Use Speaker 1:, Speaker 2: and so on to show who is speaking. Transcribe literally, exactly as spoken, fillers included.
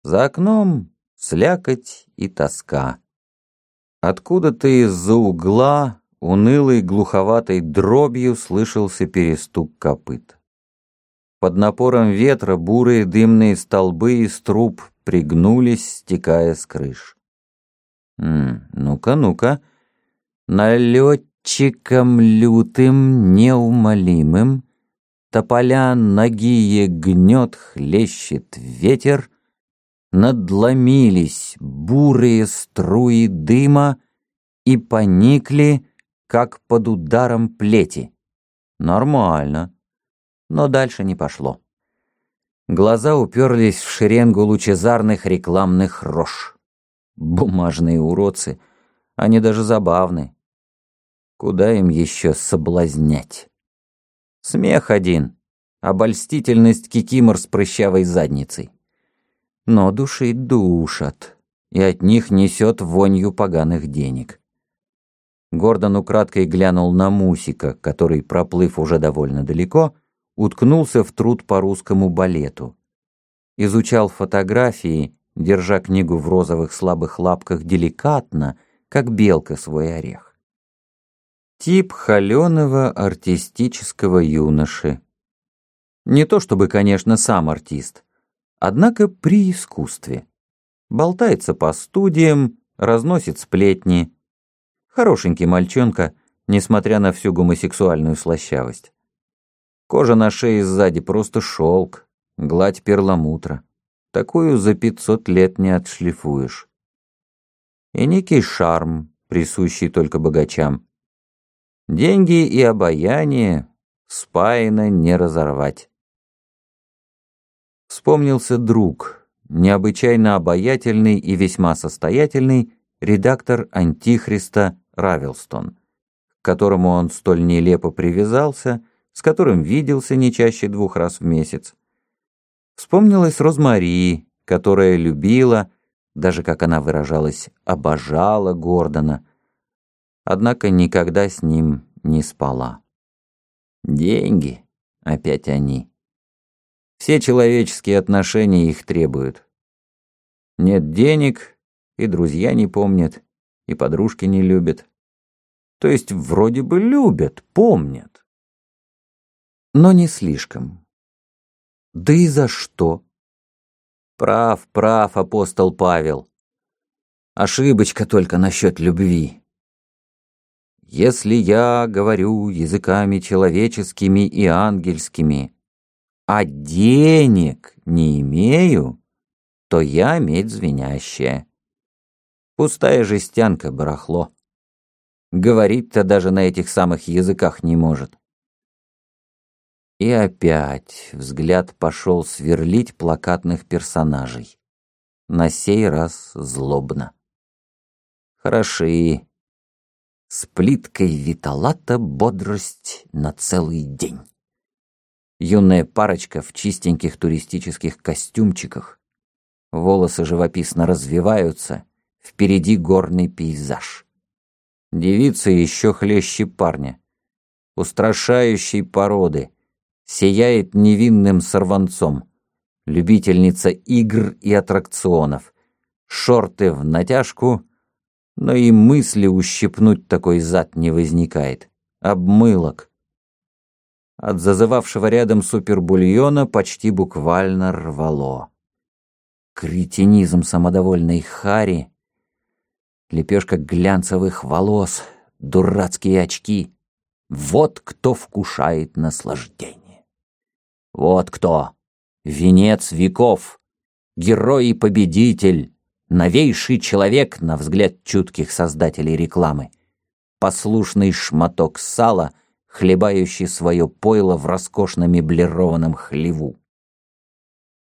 Speaker 1: За окном слякоть и тоска. Откуда-то из-за угла унылой глуховатой дробью слышался перестук копыт. Под напором ветра бурые дымные столбы из труб пригнулись, стекая с крыш. М, ну-ка, ну-ка. Налетчиком лютым, неумолимым, тополя нагие гнет, хлещет ветер, надломились бурые струи дыма и поникли, как под ударом плети. Нормально, но дальше не пошло. Глаза уперлись в шеренгу лучезарных рекламных рож. Бумажные уродцы, они даже забавны. Куда им еще соблазнять? Смех один, обольстительность кикимор с прыщавой задницей. Но душить душат, и от них несет вонью поганых денег. Гордон украдкой глянул на Мусика, который, проплыв уже довольно далеко, уткнулся в труд по русскому балету. Изучал фотографии, держа книгу в розовых слабых лапках деликатно, как белка свой орех. Тип холеного артистического юноши. Не то чтобы, конечно, сам артист, однако при искусстве. Болтается по студиям, разносит сплетни. Хорошенький мальчонка, несмотря на всю гомосексуальную слащавость. Кожа на шее сзади просто шелк, гладь перламутра. Такую за пятьсот лет не отшлифуешь. И некий шарм, присущий только богачам. Деньги и обаяние спаяно не разорвать. Вспомнился друг, необычайно обаятельный и весьма состоятельный редактор «Антихриста» Равилстон, к которому он столь нелепо привязался, с которым виделся не чаще двух раз в месяц. Вспомнилась Розмари, которая любила, даже, как она выражалась, обожала Гордона, однако никогда с ним не спала. Деньги, опять они. Все человеческие отношения их требуют. Нет денег, и друзья не помнят, и подружки не любят. То есть вроде бы любят, помнят. Но не слишком. Да и за что? Прав, прав, апостол Павел. Ошибочка только насчет любви. Если я говорю языками человеческими и ангельскими, а денег не имею, то я медь звенящая. Пустая жестянка, барахло. Говорить-то даже на этих самых языках не может. И опять взгляд пошел сверлить плакатных персонажей. На сей раз злобно. Хороши. С плиткой виталата бодрость на целый день. Юная парочка в чистеньких туристических костюмчиках. Волосы живописно развиваются, впереди горный пейзаж. Девица еще хлеще парня. Устрашающей породы. Сияет невинным сорванцом. Любительница игр и аттракционов. Шорты в натяжку, но и мысли ущипнуть такой зад не возникает. Обмылок. От зазывавшего рядом супербульона почти буквально рвало. Кретинизм самодовольной хари, лепешка глянцевых волос, дурацкие очки. Вот кто вкушает наслаждение. Вот кто. Венец веков. Герой и победитель. Новейший человек, на взгляд чутких создателей рекламы. Послушный шматок сала, хлебающий свое пойло в роскошно меблированном хлеву.